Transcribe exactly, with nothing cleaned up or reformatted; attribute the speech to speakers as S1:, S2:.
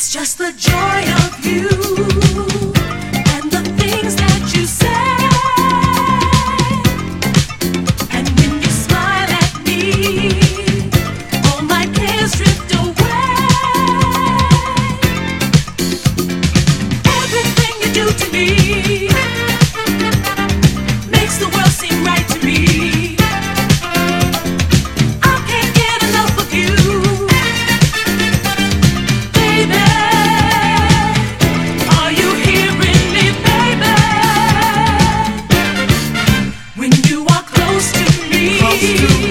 S1: It's just the joy of you and the things that you say. And when you smile at me, all my cares drift away. Everything you do to me makes the world seem right to me. I can't get enough of you. When you are close to me.